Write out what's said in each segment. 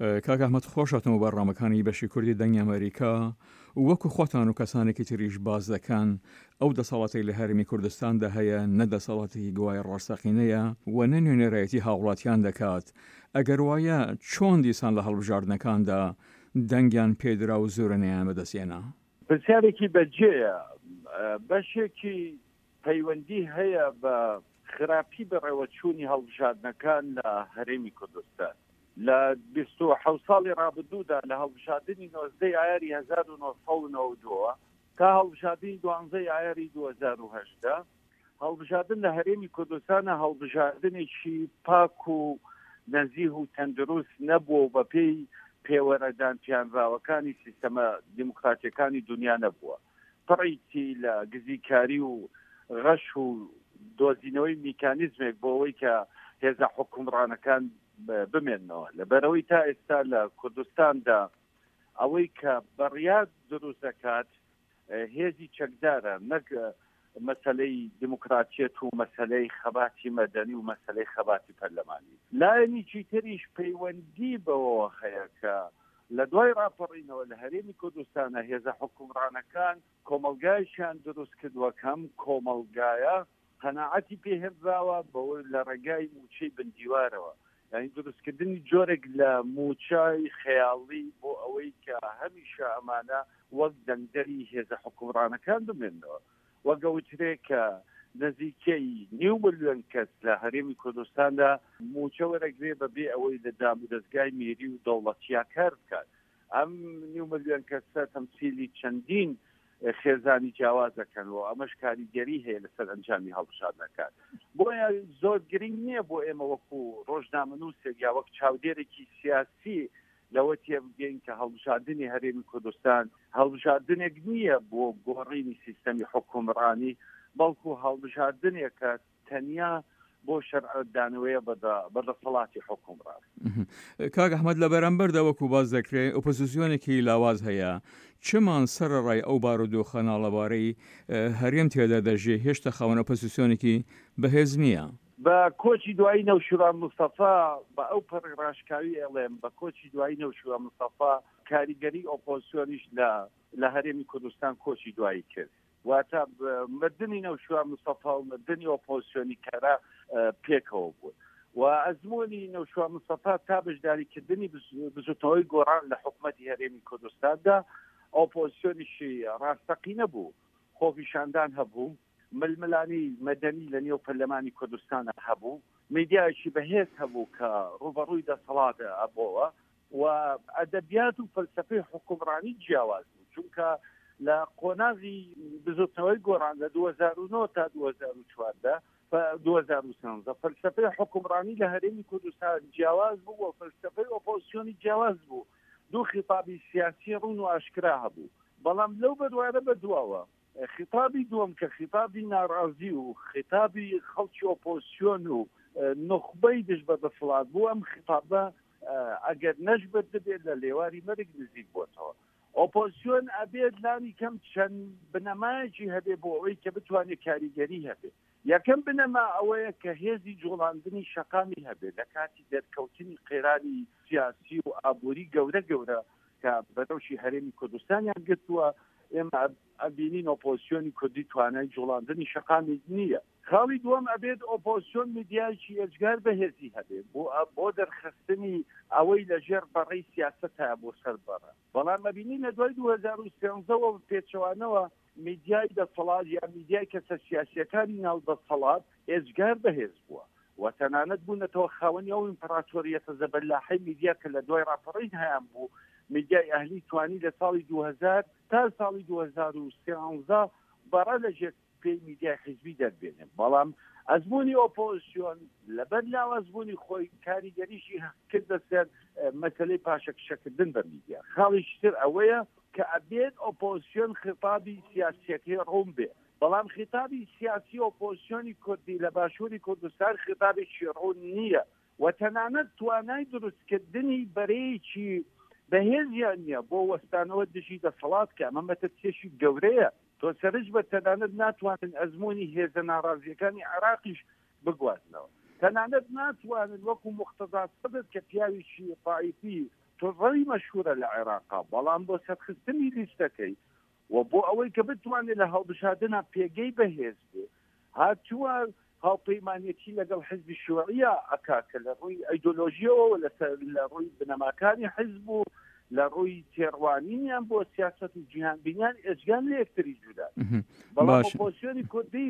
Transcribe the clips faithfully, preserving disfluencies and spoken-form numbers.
کاک ئەحمەد خۆشەتەوە بەڕامەکانی بەشی کوردی دەنگی ئەمریکا وەکو خۆتان و کەسانێکی تریش باز دەکەن ئەو دەسەڵاتی لە هەرێمی کوردستاندا هەیە نەدەسەڵاتی گوای ڕاستەقینەیە و نەنوێنەرایەتی هاوڵاتیان دەکات. ئەگەر وایە چۆن دیسان لە هەڵبژاردنەکاندا دەنگیان پێدرا و زۆرەنیان بەدەستێنا؟ پرسیارێکی بەجێیە. بەشێکی پەیوەندی هەیە بە خراپی بەڕێوەچوونی هەڵبژاردنەکان لە هەرێمی کوردستان. لە بیست و حەوت ساڵی ڕابردوودا لە هەڵبژاردنی نۆزدەی ئایاری هەزار و نۆ سەد و نۆ دووە تا هەڵبژاردنی دوانزەی ئایاری دوو هەزار و هەشت هەڵبژاردن لە هەرێمی کوردستانە هەڵبژاردنێکی پاک و نەزیه و تەندروست نەبووە بە پێی پێوەرەدان پیانراوەکانی سیستەمە دیموکراتیەکانی دنیا نەبووە. پڕیتی لە گزیکاری و غەش و دۆزینەوەی میکانیزمێک بۆ ئەوەی کە هێزە حکومڕانەکان بمێنەوە. لەبەرەوەی تا ئێستا لە کوردستاندا ئەوەی کە بڕیار دروست دەکات هێزی چەکدارە، نەک مەسەلەی دیموکراتیەت و مەسەلەی خەباتی مەدەنی و مەسەلەی خەباتی پەرلەمانی. لایەنێکی تریش پەیوەندی بەوە هەیە کە لە دوای ڕاپەڕینەوە لە هەرێمی کوردستانە هێزە حکومڕانەکان کۆمەلگایشیان دروست کردووە کەم کۆمەلگایە قەناعەتی پێهێنراوە بەوە لە ڕێگای موچەی بندیوارەوە، یعنی دروستکردنی جۆرێک لە موچای خەیاڵی بۆ ئەوەی کە هەمیشە ئەمانە وەک دەنگدەری هێزە حکومڕانەکان بمێنەوە. وەگەوترێ کە نزیکەی نیو ملیۆن کەس لە هەرێمی کوردستاندا موچە وەرەگرێ بەبێ ئەوەی لە دام و دەستگای میری و دەوڵەتیا کار بکات. ئەم نیو ملیۆن کەسە تەمسیلی چەندین خێزانی جیاواز دەکەنەوە، ئەمەش کاریگەری هەیە لەسەر ئەنجامی هەڵبژاردنەکان. بۆیە زۆر گرنگ نییە بۆ ئێمە وەکو ڕۆژنامەنووسێک یا وەک چاودێرێکی سیاسی لەوە تێبگەین کە هەڵبژاردنی هەرێمی کوردستان هەڵبژاردنێک نییە بۆ گۆڕینی سیستەمی حکومڕانی، بەڵکو هەڵبژاردنێکە تەنیا بۆ شەرعدانەوەیە بەدەسەڵاتی حکومڕان. کاک ئەحمەد لە بەرامبەردا وەکو باز دەکرێت ئۆپۆزیسیۆنێکی لاواز هەیە، چمان سەرڕای ئەو بارودۆخە ناڵەبارەی هەرێم تێدا دەژێ هێشتا خاوەن ئۆپۆزیسیۆنێکی بەهێز نییە؟ بە کۆچی دوایی نەوشیروان مستەفا بە ئەو پەڕڕاشکاوی ئەڵێم بە کۆچی دوایی نەوشیروان مستەفا کاریگەری ئۆپۆزیسیۆنیش لە هەرێمی کوردستان کۆچی دوایی کرد. واتە مردنی نەوشیروان مستەفا و مردنی ئۆپۆزیسیۆنی کەرا پێکەوە بوو و ئەزمموی نەوشیروان مستەفا تا بەشداریکردنی بزوتنەوەی گۆڕان لە حکومەتی هەرێمی کوردستاندا ئۆپۆزیسیۆنیشی ڕاستەقینە بوو، خۆپیشاندان هەبوو، ململانی مەدەنی لە نێو پەرلەمانی کوردستانە هەبوو، میدیایشی بەهێز هەبوو کە ڕوبەڕووی دەسەڵات ئەبەوە و ئەدەبیات و فەلسەفەی حکومڕانی جیاواز بوو، چونکە لە قۆناغی بزوتنەوەی گۆڕان لە دوو هەزار و نۆ تا دوو هەزار و چواردە دوو هەزار و سێنزە فەلسەفەی حکومڕانی لە هەرێمی کوردستان جیاواز بوو و فەلسەفەی ئۆپۆزیسیۆنی جیاواز بوو. دوو خیتابی سیاسی ڕوون و ئاشکرا هەبوو، بەڵام لەو بەدوایە بەدواوە خیتابی دووەم کە خیتابی ناڕازی و خیتابی خەڵکی ئۆپۆزیسیۆن و نخبەی دژ بە دەسەڵات بوو. ئەم خیتابە ئەگەر نەشبەت دەبێت لە لێواری مەرگ نزیک بۆتەوە. ئۆپۆزیسیۆن ئەبێت لانی کەم چەند بنەمایەکی هەبێ بۆ ئەوەی کە بتوانێت کاریگەری هەبێت. یەکەم بنەما ئەوەیە کە هێزی جوڵاندنی شەقامی هەبێت لە کاتی دەرکەوتنی قێرانی سیاسی و ئابووری گەورە گەورە کە بەدەوشی هەرێمی کوردستانیان گرتووە. ئێمە ئەبینین ئۆپۆزیسیۆنی کوردی توانای جوڵاندنی شەقامی نییە. خاڵی دووەم ئەبێت ئۆپۆزیسیۆن میدیایکی ئەجگار بەهێزی هەبێت بۆ بۆ دەرخستنی ئەوەی لەژێر بەڕێی سیاست هەیە بۆ سەر بەڕە. بەڵام ئەبینین لە دوای دوو هەزار و سێنزەوە پێچەوانەوە میدیای دەسەڵات یا میدیای کەسە سیاسیەکانی ناو دەسەڵات ئێجگار بەهێز بووە و تەنانەت بوونەتەوە خاوەنی ئەو ئیمپراتۆریەتە زەبەلاحەی میدیا کە لە دوای ڕاپەڕین هەیان بوو. میدیای ئەهلی توانی لە ساڵی دوو هەزار تا ساڵی دوو هەزار و سێنزە بەڕە لەژێر پێی میدیای حیزبی دەربێنێ، بەڵام ئەزمموی ئۆپۆزیسیۆن لەبەر لاو ئەزمموی خۆی کاریگەریشی کردە سەر مەسەلەی پاشەکشەکردن بە میدیا. خاڵیش تر ئەوەیە کە ئەبێت ئۆپۆزیسیۆن خیتابی سیاسیەکەی ڕوون بێ، بەڵام خیتابی سیاسی ئۆپۆزیسیۆنی کوردی لە باشووری کوردستان خیتابێکی ڕوون نییە و تەنانەت توانای دروستکردنی بەرەیەکی بەهێزیان نییە بۆ وەستانەوە دژی دەسەڵات کە ئەمە مەترسێکی گەورەیە. تۆ سەرش بە تەنانەت ناتوانن ئەزمموی هێزە ناڕازیەکانی عراقیش بگوازنەوە، تەنانەت ناتوانن وەکو موختەزا سەدەت کە پیاویشی تائیفی ڕەوی مەشهورە لە عێراقا بەڵام بۆ سەرخستنی لیستەکەی و بۆ ئەوەی کە بتوانێت لە هەڵبژاردنە پێگەی بەهێز بێ هاتووە هاوپەیمانێتی لەگەڵ حزبی شووعیە ئەکا کە لە ڕووی ئەیدۆلۆژیەوە لە ڕووی بنەماکانی حزب و لە ڕووی تێڕوانینیان بۆ سیاست و جیهانبینیان ئێجگان لە یەکتری جودا بەڵام ئۆپۆزیسیۆنی کوردی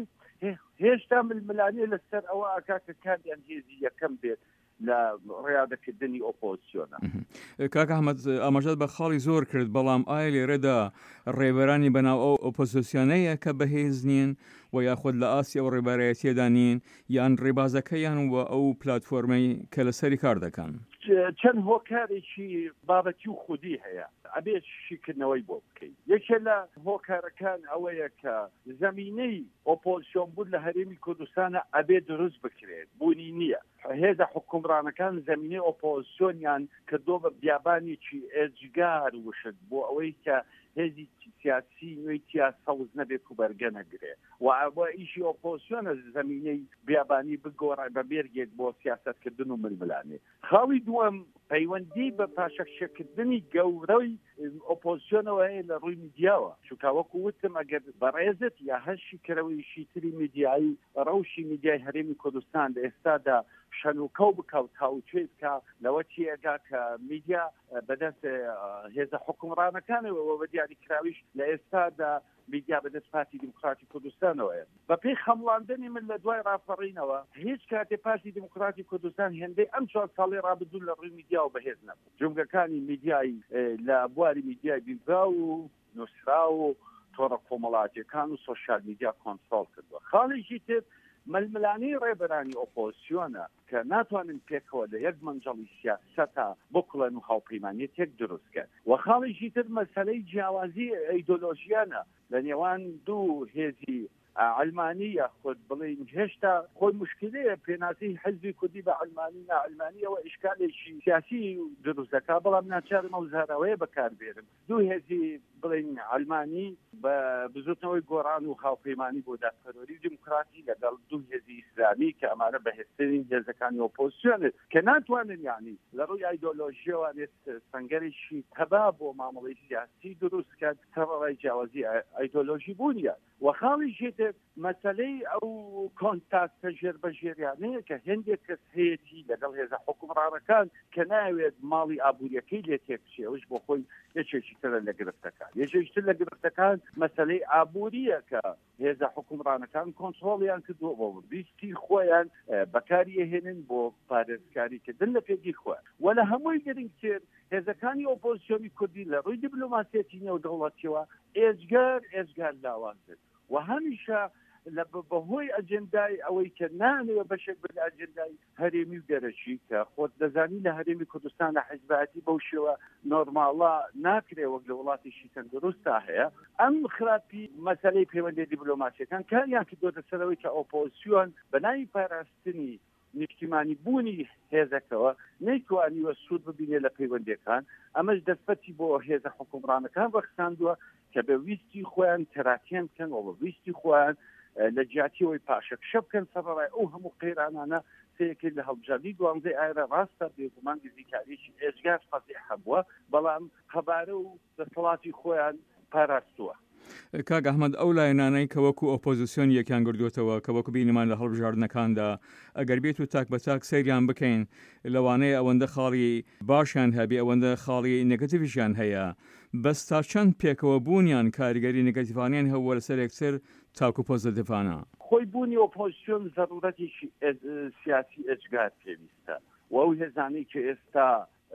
هێشتا ململانیە لەسەر ئەوە ئاکا کە کاریان هێزی یەکەم بێت لە ڕێیادەکردنی ئۆپۆزیسیۆنە. کاک ئەحمەد ئاماژەت بە خاڵی زۆر کرد بەڵام ئایا لێرەدا ڕێبەرانی بەناو ئەو ئۆپۆزیسیۆنەیە کە بەهێز نین و یاخود لە ئاسی ئەو ڕێبەرایەتیەدا نین یان ڕێبازەکەیان و ئەو پلاتفۆرمەی کە لەسەری کار دەکەن؟ چەند هۆکارێکی بابەتی و خودی هەیە ئەبێ شیکردنەوەی بۆ بکەیت. یەکێ لە هۆکارەکان ئەوەیە کە زەمینەی ئۆپۆزیسیۆن بوون لە هەرێمی کوردستانە ئەبێ دروست بکرێت بوونی نییە. هێزە حکومڕانەکان زەمینەی ئۆپۆزیسیۆنیان کردۆ بە بیابانێکی ئێجگار وشت بۆ ئەوەی کە هێزی سیاسی نوێی تیا سەوز نەبێت و بەرگە نەگرێ و ئەوە ئیشی ئۆپۆزیسیۆنە زەمینەی بیابانی بگۆڕای بە بێرگێک بۆ سیاستکردن و ململانێ. خاڵی دووەم پەیوەندی بە پاشەکشەکردنی گەورەی ئۆپۆزیسیۆنەوە هەیە لە ڕووی میدیاوە چونکە وەکو وتم ئەگەر بەڕێزت یا هەرشی کەرەوەیشی تری میدیایی ڕەوشی میدیای هەرێمی کوردستان لە ئێستادا شەنوکەو بکەوت هاوچێ بکە لەوە چیەگا کە میدیا بەدەست هێزە حکومڕانەکانەوە بە دیاریکراویش لە ئێستادا میدیا بەدەست پارتی دیموکراتی کوردستانەوەیە. بەپێی خەمڵاندنی من لە دوای ڕاپەڕینەوە هیچ کاتێ پارتی دیموکراتی کوردستان هێندەی ئەم چوار ساڵی ڕابردوو لە ڕووی میدیا و بەهێز نەبوو. جومگەکانی میدیایی لە بواری میدیای بیرگا و نووسرا و تۆڕە کۆمەڵاتیەکان و سۆشیال میدیا کۆنترۆڵ کردووە. خاڵێکی تر ململانی ڕێبەرانی ئۆپۆزیسیۆنە کە ناتوانن پێکەوە لە یەک مەنجەڵی سیاسەتا بکڵێن و هاوپەیمانیەتێک دروست کرد و خاڵێکی تر مەسەلەی جیاوازی ئەیدۆلۆژیانە لە نێوان دوو هێزی علمانی یاخود بڵین هێشتا خۆی مشکلەیە پێناسی حزبی کوردی بە علمانی ناعلمانیەوە ئیشکالێکی سیاسی دروست دەکات بەڵام ناچارم ئەو زارەوەیە بەکاربێنم. دوو هێزی بڵین علمانی بە بزوتنەوەی گۆڕان و هاوپەیمانی بۆ دادپەروەری دیموکراتی لەگەڵ دوو هێزی ئیسلامی کە ئەمانە بەهێزترین هێزەکانی ئۆپۆزیسیۆنێت کە ناتوانن یعنی لە ڕووی ئایدۆلۆژیەوە سەنگەرێکی تەبا بۆ مامەڵەی سیاسی دروست کرد سەرڕای جیاوازی ئایدۆلۆژی بوونیە. و خاڵیشی تر مەسەلەی ئەو کۆنتاکتە ژێربەژێریانەیە کە هێندێک کەس هەیەی لەگەڵ هێزە حکومڕانەکان کە ناوێت ماڵی ئابوووریەکەی لێ تێکچێوش بۆ خۆی یەکێکی ترە لە گرفتەکان. یەکێکی تر لە گرفتەکان مەسەلەی ئابووریە کە هێزە حکومڕانەکان کۆنترۆڵیان کردووە بۆ ویستی خۆیان بەکاری هێنن بۆ پارێزکاریکردن لە پێگی خۆیان. و لە هەمووی گرنگتر هێزەکانی ئۆپۆزیسیۆنی کوردی لە ڕووی دیپلۆماسیەتی نێودەوڵەتیەوە ئێجگار ئێجگار لاوازن و هەمیشە لە بەهۆی ئەجندای ئەوەی کە نانەوە بەشێک بە ئەجندای هەرێمی و دەرەشی کە خۆت دەزانی لە هەرێمی کوردستان لە حیزبەتی بەو شێوە نۆرماڵە ناکرێ وەک لە وڵاتیشی تەندروستە هەیە. ئەم خراپی مەسەلەی پەیوەندی دیپلۆماسیەکان کاریان کردوتە سەرەوەی کە ئۆپۆزیسیۆن بەناوی پاراستنی نیشتیمانی بوونی هێزەکەوە نەیتوانیوە سوود ببینێ لە پەیوەندیەکان. ئەمەش دەستپەتی بۆ هێزە حکومڕانەکان بەخساندووە کە بە ویستی خۆیان تەراکێن بکەن و بە ویستی خۆیان لە جیاتیەوەی پاشەکشە بکەن سەرڕای ئەو هەموو قەیرانانە سەیەکێک لە هەڵبژاردننی دوانزەی ئایرە ڕاستە بێگومان گزیکاریی ئێجگار فەزیح هەبووە بەڵام هەبارە و دەسەڵاتی خۆیان پاراستووە. کاک ئەحمەد ئەو لایەنانەی کە وەکو ئۆپۆزیسیۆن یەکیان گردوێتەوە کە وەکو بینیمان لە هەڵبژاردنەکاندا ئەگەر بێت و تاک بە تاک سەیریان بکەین لەوانەیە ئەوەندە خاڵی باشیان هەبێ ئەوەندە خاڵی نێگەتیڤیشیان هەیە بەس تا چەند پێکەوە بوونیان کاریگەری نێگەتیڤانیان هەوە لەسەر یەکسەر تاکو پۆزیتیڤانە. خۆی بوونی ئۆپۆزیسیۆن زەرورەتێکی سیاسی ئەجگار پێویستە و ئەو هێزانەی کە ئێستا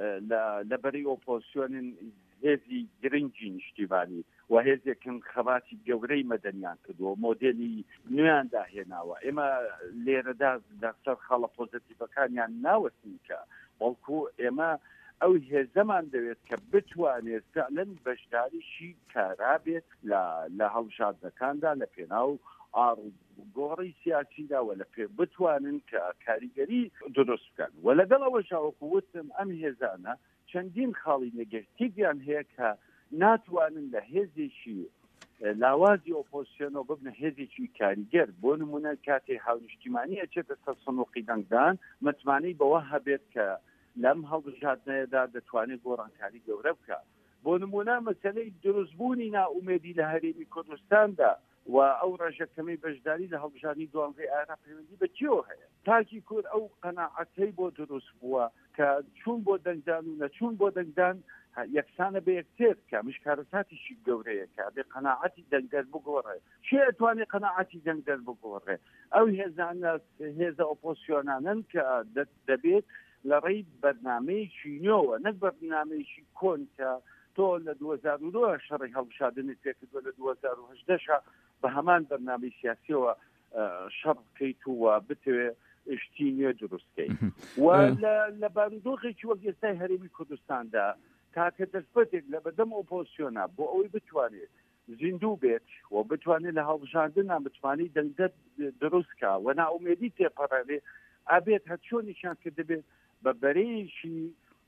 لەبەری ئۆپۆزیسیۆنن هێزی گرنگی نیشتیمانی و هێزێکن خەباتی گەورەی مەدەنیان کردووە مۆدێلی نوێیان داهێناوە. ئێمە لێرەدا لەسەر خەڵە پۆزیتیڤەکانیان ناوەستین کە بەڵکو ئێمە ئەو هێزەمان دەوێت کە بتوانێت فعلەن بەشداریشی کارابێت لە هەڵبژاردنەکاندا لە پێناو ئاڕوگۆڕی سیاسیداوە لە پێ بتوانن کە کاریگەری دروست بکەن و لەگەڵ ئەوەش وەکووتم ئەم هێزانە چەندین خاڵی نێگەتیڤیان هەیە کە ناتوانن لە هێزێکی لاوازی ئۆپۆزیسیۆنەوە ببنە هێزێکی کاریگەر. بۆ نمونە کاتێ هاونیشتیمانی ئەچێتە سەر سنووقی دەنگدان متمانەی بەوە هەبێت کە لەم هەڵبژاردنەیەدا دەتوانێت گۆڕانکاری گەورە بکە. بۆ نمونە مەسەلەی دروستبوونی ناومێدی لە هەرێمی کوردستاندا و ئەو ڕێژەکەمەی بەشداری لە هەڵبژاردننی دوانزەی ئارا پەیوەندی بە چیەوە هەیە. تاکی کورد ئەو قەناعەتەی بۆ دروست بووە کە چوون بۆ دەنگدان و نەچوون بۆ دەنگدان یەکسانە بە یەکتر کە مشکارەساتیشی گەورەیە کە بێ قەناعەتی دەنگدەر بگۆڕێ. چێ ئەتوانێت قەناعەتی دەنگدەر بگۆڕێ؟ ئەو هێزانە هێزە ئۆپۆسیۆنانن کە دەبێت لە ڕێی بەرنامەیەکی نوێوە نەک بەرنامەیەکی کۆن کە تۆ لە دوو هەزار و دو شەڕی هەڵبژاردنت پێکردووە لە دوو هەزار و هەژدە بە هەمان بەرنامەی سیاسیەوە شەڕ بکەیت و بتوێ شتی نوێ دروستکەیت. و لە بارودۆخێکی وەک ئێستای هەرێمی کوردستاندا تاکە دەستپەتێک لە بەدەم ئۆپۆسیۆنە بۆ ئەوەی بتوانێت زیندوو بێت و بتوانێت لە هەڵبژاردنە بتوانێت دەنگدەر دروستکە و ناومێدی تێپەڕێ ئابێت هەرچۆنیشان کە دەبێت بە بەرەیەکی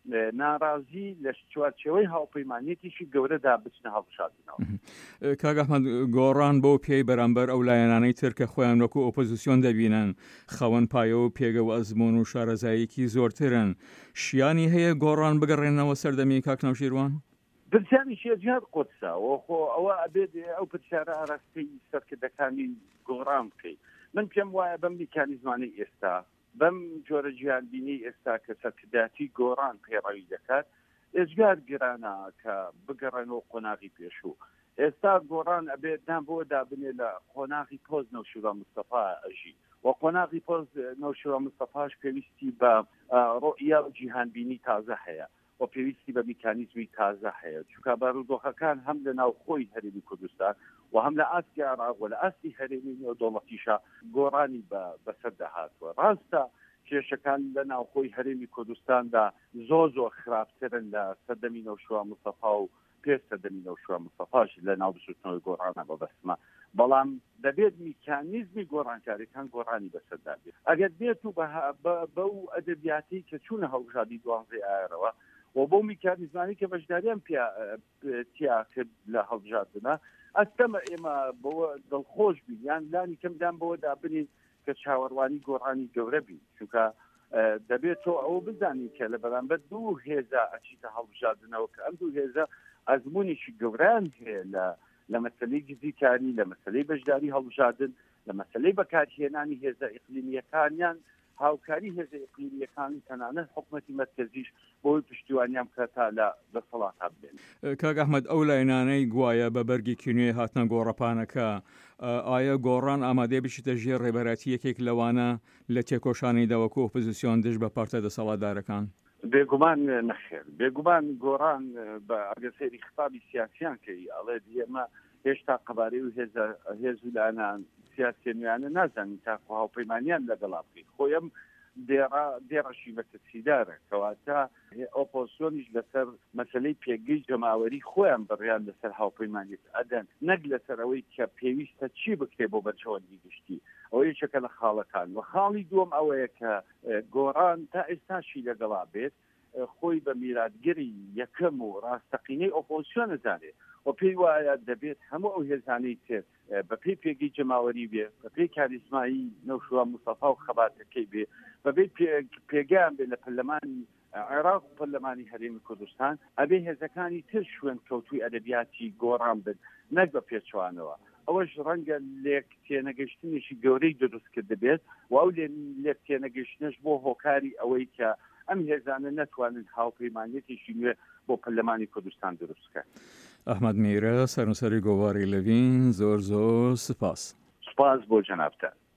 ناڕازی لە چوارچێوەی هاوپەیمانێتیشی گەورەدا بچنە هەڵبژاردنەوە. کاک ئەحمەد، گۆڕان بۆ پێی بەرامبەر ئەو لایەنانەی تر کە خۆیان وەکو ئۆپۆزیسیۆن دەبینن خەون پایە و پێگە و ئەزمون و شارەزاییکی زۆرترن، شیانی هەیە گۆڕان بگەڕێنەوە سەردەمی کاک ناوشیروان؟ پرسیانی شێجیات قوتسا وەخۆ ئەوە ئەبێت ئەو پرسیارە ئاراستەی سەرکردەکانی گۆڕان بکەیت. من پێم وایە بەم میکانیزمانەی ئێستا بەم جۆرە گیانبینی ئێستا کە سەرکرداتی گۆڕان پێڕەوی دەکات ئێجگار گرانە کە بگەڕێنەوە قۆناغی پێشوو. ئێستا گۆڕان ئەبێت دام بۆ دابنێ لە قۆناغی پۆز نەوشیروان مستەفا ئەژی و قۆناغی پۆز نەوشیروان مستەفاش پێویستی بە ڕۆئیا و جیهانبینی تازە هەیە و پێویستی بە میکانیزمی تازە هەیە، چونکە بارودۆخەکان هەم لە ناو خۆی هەرێمی کوردستان و هەم لە ئاستی عێراق و لە ئاستی هەرێمی نێودەوڵەتیشە گۆڕانی بەسەر دەهاتوە. ڕاستە کێشەکان لە ناو خۆی هەرێمی کوردستاندا زۆر زۆر خراپترن لە سەردەمی نەوشیروان مستەفا و پێش سەردەمی نەوشیروان مستەفاش لە ناو بچووکنەوەی گۆڕانە بەبەسمە، بەڵام دەبێت میکانیزمی گۆڕانکاریەکان گۆڕانی بەسەردا بێت. ئەگەر بێت و بەو ئەدەبیاتی کە چوونە هەڵبژاردنی دوانزەی ئایارەوە و بۆ میکانیزمانی کە بەشداریان تیا کرد لە هەڵبژاردنە ئەستەمە ئێمە بەوە دڵخۆش بین یان لانی کەمدان بەوە دابنین کە چاوەڕوانی گۆڕانی گەورە بین، چونکە دەبێت تۆ ئەوە بزانی کە لە بەرامبەر دوو هێزە ئەچیتە هەڵبژاردنەوە کە ئەم دوو هێزە ئەزمونێکی گەورەیان هەیە لە لە مەسەلەی گزیکاری، لە مەسەلەی بەشداری هەڵبژاردن، لە مەسەلەی بەکارهێنانی هێزە ئیقلیمیەکانیان، هاوکاری هێزە ئیقلیمیەکانی تەنانەت حکومەتی مەرکەزیش بۆی پشتیوانیان بکە تا لە دەسەڵاتە بێن. کاک ئەحمەد، ئەو لایەنانەی گوایە بە بەرگی کینوێ هاتنە گۆڕەپانەکە، ئایا گۆڕان ئامادەی بشیتە ژێر ڕێبەراتی یەکێک لەوانە لە تێکۆشانەیدا وەکو ئۆپۆزیسیۆن دژ بە پارتە دەسەڵاتدارەکان؟ بێگومان نەخێر، بێگومان گۆڕان بە ئەگەر سەیری خطابی سیاسیان کەی ئەڵێ ئێمە هێشتا قەبارەی و هێز و لایەنان سیاسی نوێیانە نازانین تاکو هاوپەیمانیان لەگەڵا بکەین. خۆیم دێڕەشی بەتەسیدارە کەواتە ئۆپۆزیسیۆنیش لەسەر مەسەلەی پێگەی جەماوەری خۆیان بڕیان لەسەر هاوپەیمانیت ئەدەن، نەک لەسەر ئەوەی کە پێویستە چی بکرێ بۆ بەرچەوەندی گشتی. ئەوە یەکێکە لە خاڵەکان. و خاڵی دووەم ئەوەیە کە گۆڕان تا ئێستاشی لەگەڵا بێت خۆی بە میراتگەری یەکەم و ڕاستەقینەی ئۆپۆزیسیۆن نەزانێت و پێی وایە دەبێت هەموو ئەو هێزانەی تر بە پێی پێگەی جەماوەری بێ، بە پێی کاریزمایی نەوشیروان مستەفا و خەباتەکەی بێ، بەبێ پێگەیان بێ لە پەرلەمانی عێراق و پەرلەمانی هەرێمی کوردستان، ئەبێ هێزەکانی تر شوێن کەوتووی ئەدەبیاتی گۆڕان بن نەک بە پێچوانەوە. ئەوەش ڕەنگە لێک تێنەگەشتنێکی گەورەی دروست کرد بێت و ئەو لێک تێنەگەشتنش بۆ هۆکاری ئەوەی کە ئەم هێزانە نەتوانن هاوپەیمانێتێکی نوێ بۆ پەرلەمانی کوردستان دروست بکەن. ئەحمەد میرە، سەرنووسەری گۆڤاری لەڤین، زۆر زۆر سپاس. سپاس بۆ جەنابتان.